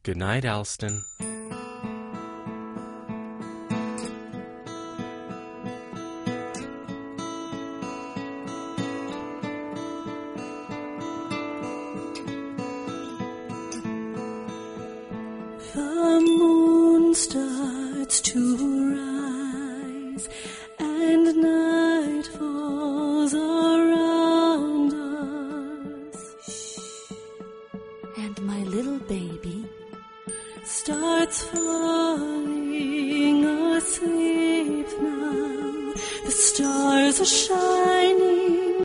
Good night, Alston. The moon starts to rise, and night falls around us. And my little baby starts falling asleep now. The stars are shining